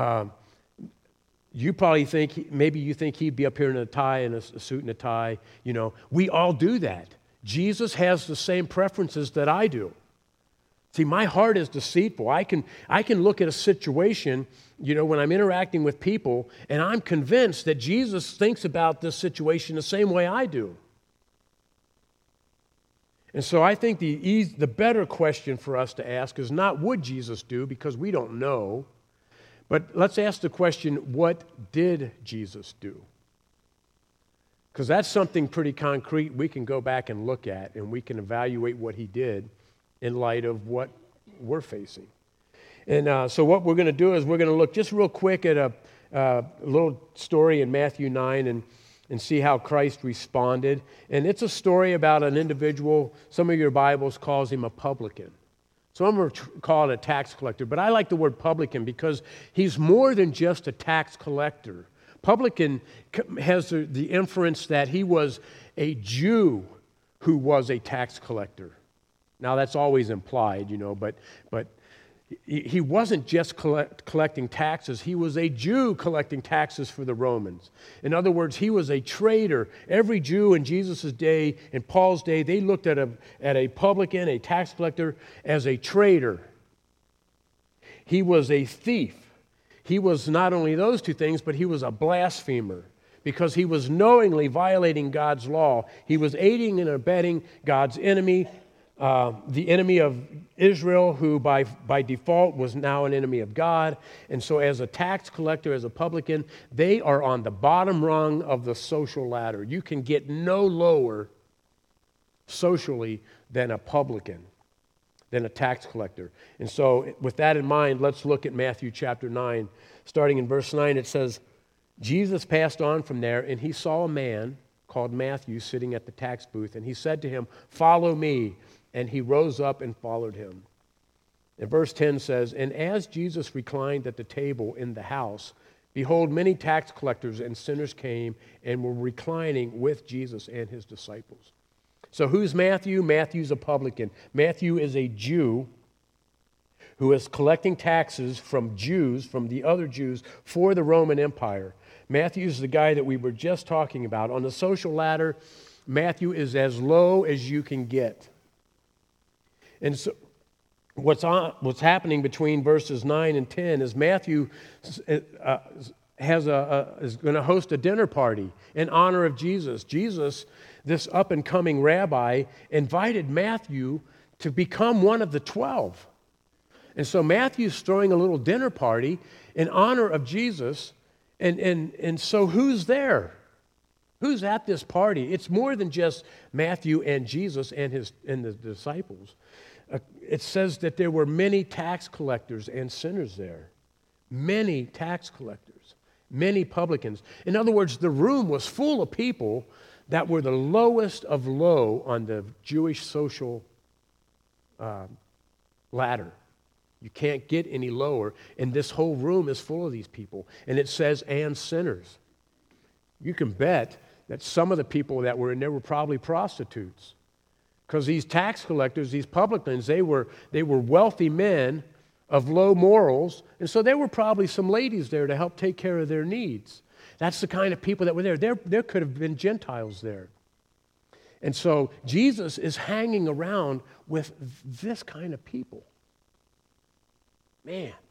You probably think, maybe you think he'd be up here in a tie and a suit and a tie. You know, we all do that. Jesus has the same preferences that I do. See, my heart is deceitful. I can look at a situation, you know, when I'm interacting with people, and I'm convinced that Jesus thinks about this situation the same way I do. And so I think the better question for us to ask is not what Jesus do, because we don't know, but let's ask the question, what did Jesus do? Because that's something pretty concrete we can go back and look at, and we can evaluate what he did in light of what we're facing. And so what we're going to do is we're going to look just real quick at a little story in Matthew 9 and see how Christ responded. And it's a story about an individual. Some of your Bibles calls him a publican. Some are call it a tax collector, but I like the word publican because he's more than just a tax collector. Publican has the inference that he was a Jew who was a tax collector. Now, that's always implied, you know, but he wasn't just collecting taxes. He was a Jew collecting taxes for the Romans. In other words, he was a traitor. Every Jew in Jesus' day, in Paul's day, they looked at a publican, a tax collector, as a traitor. He was a thief. He was not only those two things, but he was a blasphemer because he was knowingly violating God's law. He was aiding and abetting God's enemy, the enemy of Israel, who by default was now an enemy of God. And so as a tax collector, as a publican, they are on the bottom rung of the social ladder. You can get no lower socially than a publican, than a tax collector. And so with that in mind, let's look at Matthew chapter 9. Starting in verse 9, it says, Jesus passed on from there, and he saw a man called Matthew sitting at the tax booth, and he said to him, "Follow me." and he rose up and followed him. And verse 10 says, "And as Jesus reclined at the table in the house, behold, many tax collectors and sinners came and were reclining with Jesus and his disciples." So who's Matthew? Matthew's a publican. Matthew is a Jew who is collecting taxes from Jews, from the other Jews, for the Roman Empire. Matthew is the guy that we were just talking about. On the social ladder, Matthew is as low as you can get. And so what's happening between verses 9 and 10 is Matthew is going to host a dinner party in honor of Jesus. Jesus, this up-and-coming rabbi, invited Matthew to become one of the 12. And so Matthew's throwing a little dinner party in honor of Jesus. And so who's there? Who's at this party? It's more than just Matthew and Jesus and the disciples. It says that there were many tax collectors and sinners there. Many tax collectors, many publicans. In other words, the room was full of people that were the lowest of low on the Jewish social ladder. You can't get any lower, and this whole room is full of these people. And it says, and sinners. You can bet that some of the people that were in there were probably prostitutes. Because these tax collectors, these publicans, they were wealthy men of low morals, and so there were probably some ladies there to help take care of their needs. That's the kind of people that were there. There could have been Gentiles there. And so Jesus is hanging around with this kind of people. Man,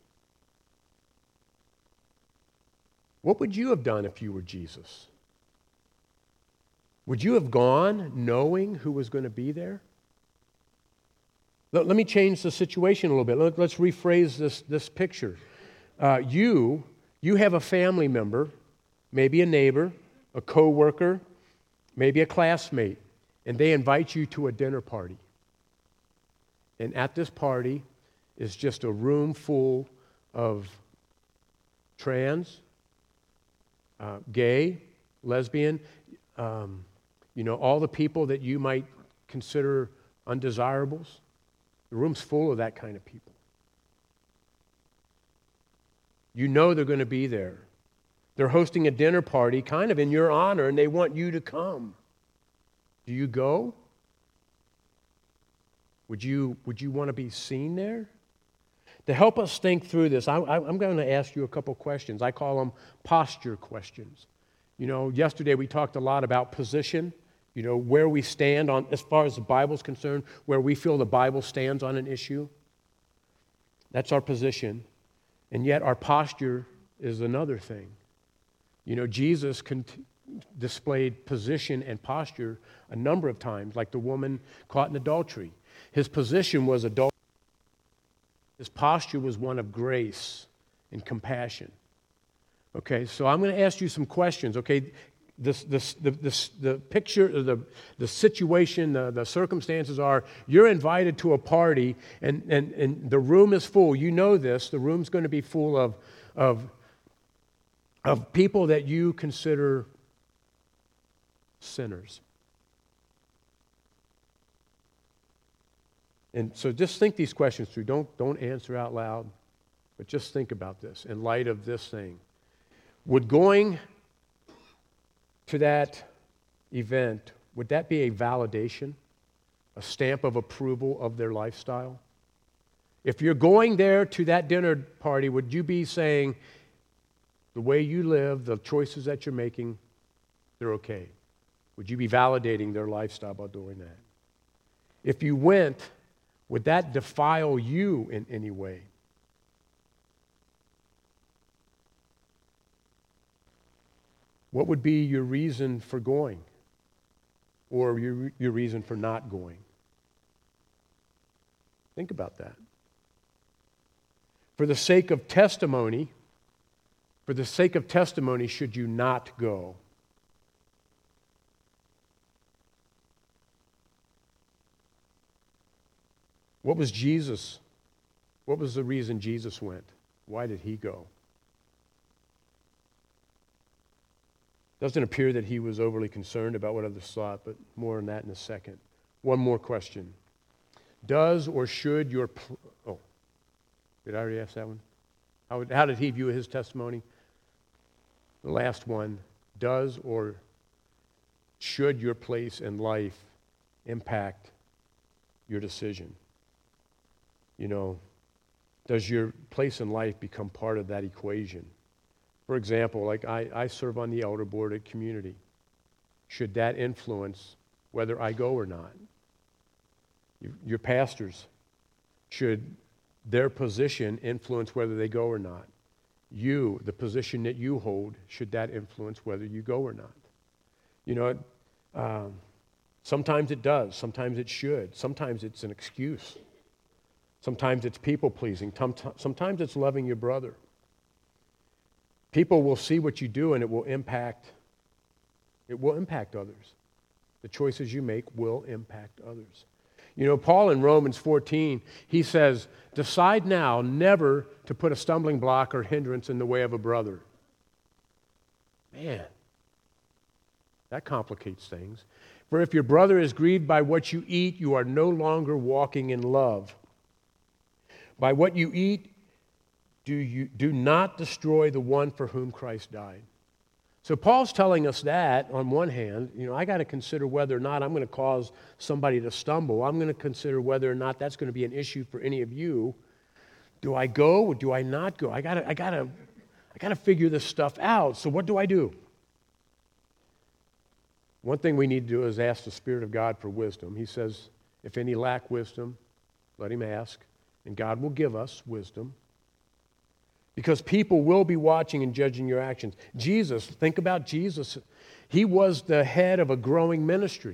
what would you have done if you were Jesus? Would you have gone knowing who was going to be there? Let me change the situation a little bit. Let's rephrase this picture. You have a family member, maybe a neighbor, a coworker, maybe a classmate, and they invite you to a dinner party. And at this party is just a room full of trans, gay, lesbian, all the people that you might consider undesirables. The room's full of that kind of people. You know they're going to be there. They're hosting a dinner party kind of in your honor, and they want you to come. Do you go? Would you want to be seen there? To help us think through this, I'm going to ask you a couple questions. I call them posture questions. Yesterday we talked a lot about position, where we stand on, as far as the Bible's concerned, where we feel the Bible stands on an issue. That's our position. And yet our posture is another thing. Jesus displayed position and posture a number of times, like the woman caught in adultery. His position was adultery. His posture was one of grace and compassion. Okay, so I'm going to ask you some questions. Okay, the picture, the situation, the circumstances are: you're invited to a party, and the room is full. You know this. The room's going to be full of people that you consider sinners. And so just think these questions through. Don't answer out loud, but just think about this in light of this thing. Would going to that event, would that be a validation, a stamp of approval of their lifestyle? If you're going there to that dinner party, would you be saying, the way you live, the choices that you're making, they're okay? Would you be validating their lifestyle by doing that? If you went, would that defile you in any way? What would be your reason for going, or your reason for not going? Think about that. For the sake of testimony, should you not go? What was the reason Jesus went? Why did he go? Doesn't appear that he was overly concerned about what others thought, but more on that in a second. One more question. Does or should your... Oh, did I already ask that one? How did he view his testimony? The last one, does or should your place in life impact your decision? You know, does your place in life become part of that equation? For example, like I serve on the elder board at Community. Should that influence whether I go or not? Your pastors, should their position influence whether they go or not? You, the position that you hold, should that influence whether you go or not? You know, sometimes it does. Sometimes it should. Sometimes it's an excuse. Sometimes it's people-pleasing. Sometimes it's loving your brother. People will see what you do, and it will impact others. The choices you make will impact others. You know, Paul in Romans 14, he says, decide now never to put a stumbling block or hindrance in the way of a brother. Man, that complicates things. For if your brother is grieved by what you eat, you are no longer walking in love. By what you eat, do not destroy the one for whom Christ died. So Paul's telling us that, on one hand, you know, I got to consider whether or not I'm going to cause somebody to stumble. I'm going to consider whether or not that's going to be an issue for any of you. Do I go or do I not go? I got to figure this stuff out. So what do I do? One thing we need to do is ask the Spirit of God for wisdom. He says, if any lack wisdom, let him ask, and God will give us wisdom. Because people will be watching and judging your actions. Jesus, think about Jesus. He was the head of a growing ministry.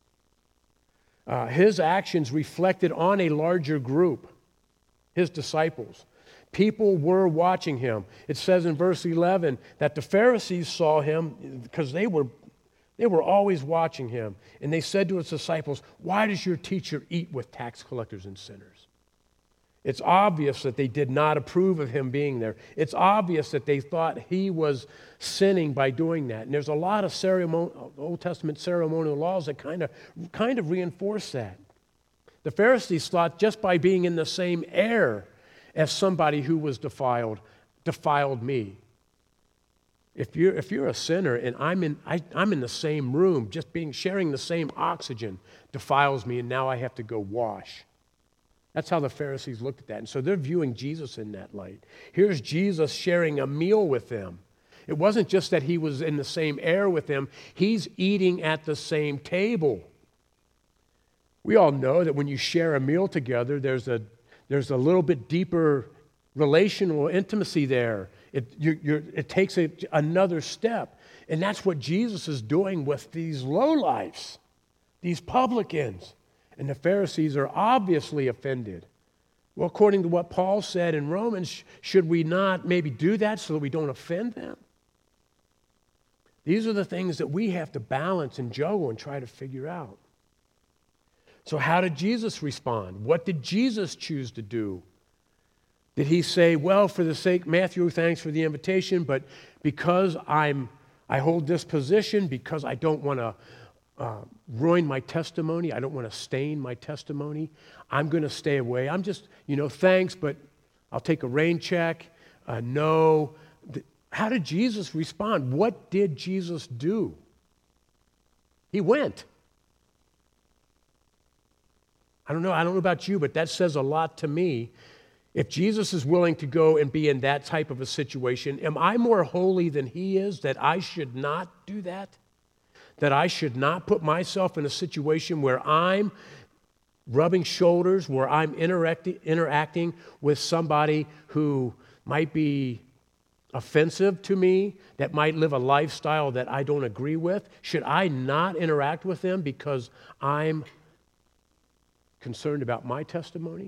His actions reflected on a larger group, his disciples. People were watching him. It says in verse 11 that the Pharisees saw him because they were always watching him. And they said to his disciples, why does your teacher eat with tax collectors and sinners? It's obvious that they did not approve of him being there. It's obvious that they thought he was sinning by doing that. And there's a lot of Old Testament ceremonial laws that kind of reinforce that. The Pharisees thought just by being in the same air as somebody who was defiled me. If you're a sinner and I'm in the same room, just sharing the same oxygen defiles me, and now I have to go wash. That's how the Pharisees looked at that. And so they're viewing Jesus in that light. Here's Jesus sharing a meal with them. It wasn't just that he was in the same air with them. He's eating at the same table. We all know that when you share a meal together, there's a little bit deeper relational intimacy there. It takes another step. And that's what Jesus is doing with these lowlifes, these publicans. And the Pharisees are obviously offended. Well, according to what Paul said in Romans, should we not maybe do that so that we don't offend them? These are the things that we have to balance and juggle and try to figure out. So how did Jesus respond? What did Jesus choose to do? Did he say, well, for the sake, Matthew, thanks for the invitation, but because I hold this position, because I don't want to ruin my testimony, I don't want to stain my testimony, I'm going to stay away. I'm just, thanks, but I'll take a rain check. No. How did Jesus respond? What did Jesus do? He went. I don't know about you, but that says a lot to me. If Jesus is willing to go and be in that type of a situation, am I more holy than he is that I should not do that? That I should not put myself in a situation where I'm rubbing shoulders, where I'm interacting with somebody who might be offensive to me, that might live a lifestyle that I don't agree with? Should I not interact with them because I'm concerned about my testimony?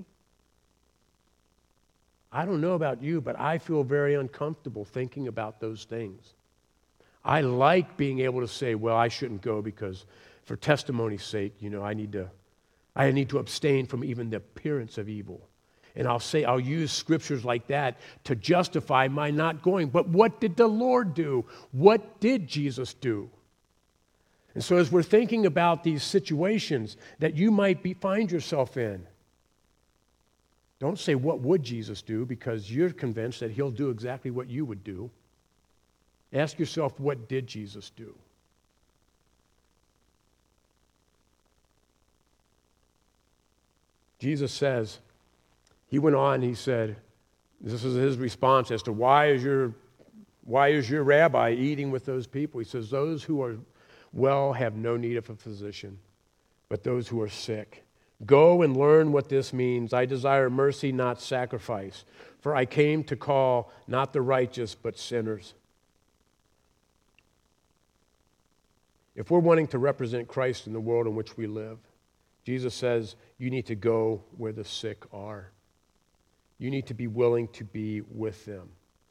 I don't know about you, but I feel very uncomfortable thinking about those things. I like being able to say, well, I shouldn't go because for testimony's sake, I need to abstain from even the appearance of evil. And I'll use scriptures like that to justify my not going. But what did the Lord do? What did Jesus do? And so as we're thinking about these situations that you might find yourself in, Don't say, what would Jesus do? Because you're convinced that he'll do exactly what you would do. Ask yourself, what did Jesus do? Jesus says, he went on, he said, this is his response as to why is your rabbi eating with those people? He says, those who are well have no need of a physician, but those who are sick. Go and learn what this means. I desire mercy, not sacrifice. For I came to call not the righteous, but sinners. If we're wanting to represent Christ in the world in which we live, Jesus says you need to go where the sick are. You need to be willing to be with them.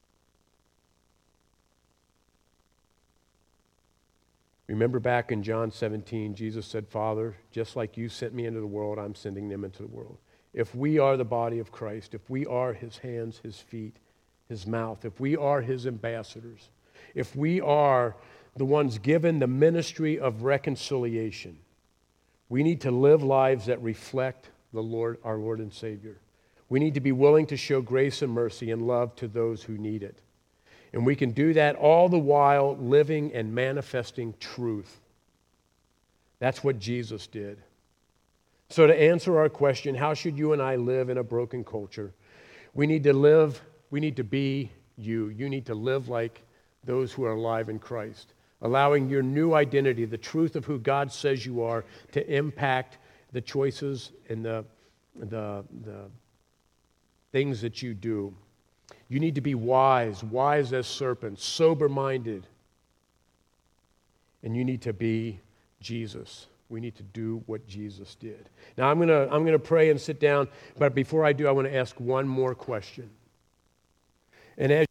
Remember back in John 17, Jesus said, Father, just like you sent me into the world, I'm sending them into the world. If we are the body of Christ, if we are his hands, his feet, his mouth, if we are his ambassadors, if we are the ones given the ministry of reconciliation, we need to live lives that reflect the Lord, our Lord and Savior. We need to be willing to show grace and mercy and love to those who need it. And we can do that all the while living and manifesting truth. That's what Jesus did. So to answer our question, how should you and I live in a broken culture? We need to be you. You need to live like those who are alive in Christ, allowing your new identity, the truth of who God says you are, to impact the choices and the things that you do. You need to be wise as serpents, sober-minded. And you need to be Jesus. We need to do what Jesus did. Now, I'm going to pray and sit down, but before I do, I want to ask one more question. And as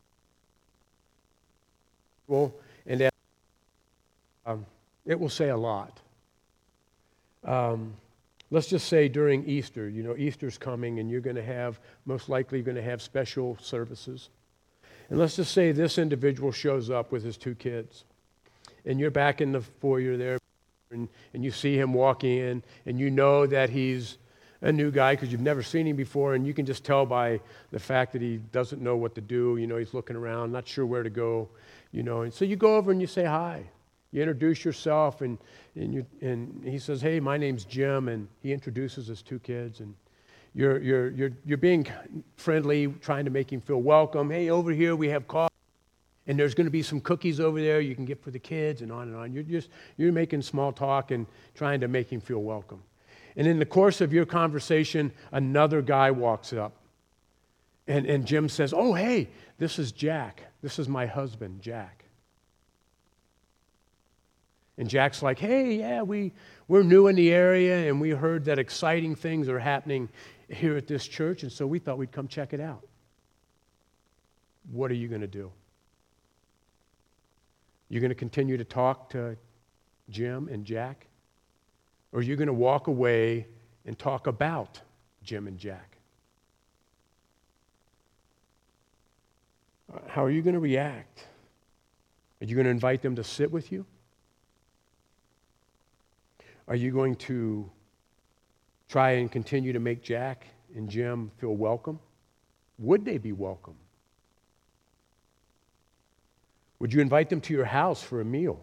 it will say a lot. Let's just say during Easter, Easter's coming and you're going to have, most likely going to have special services. And let's just say this individual shows up with his 2 kids. And you're back in the foyer there and you see him walk in and you know that he's a new guy because you've never seen him before, and you can just tell by the fact that he doesn't know what to do. He's looking around, not sure where to go, And so you go over and you say hi. You introduce yourself, and he says, "Hey, my name's Jim," and he introduces his 2 kids, and you're being friendly, trying to make him feel welcome. Hey, over here we have coffee, and there's going to be some cookies over there you can get for the kids, and on and on. You're making small talk and trying to make him feel welcome. And in the course of your conversation, another guy walks up, and Jim says, "Oh, hey, this is Jack. This is my husband, Jack." And Jack's like, "Hey, yeah, we're new in the area, and we heard that exciting things are happening here at this church, and so we thought we'd come check it out." What are you going to do? You're going to continue to talk to Jim and Jack? Or are you going to walk away and talk about Jim and Jack? How are you going to react? Are you going to invite them to sit with you? Are you going to try and continue to make Jack and Jim feel welcome? Would they be welcome? Would you invite them to your house for a meal?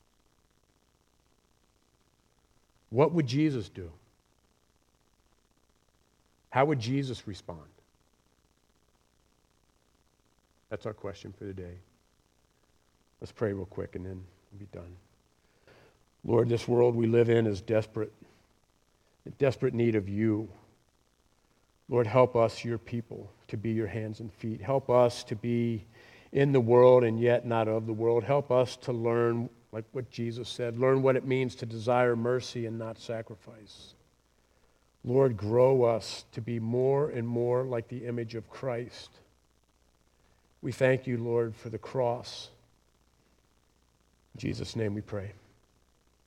What would Jesus do? How would Jesus respond? That's our question for today. Let's pray real quick and then we'll be done. Lord, this world we live in is desperate, in desperate need of you. Lord, help us, your people, to be your hands and feet. Help us to be in the world and yet not of the world. Help us to learn, like what Jesus said, learn what it means to desire mercy and not sacrifice. Lord, grow us to be more and more like the image of Christ. We thank you, Lord, for the cross. In Jesus' name we pray.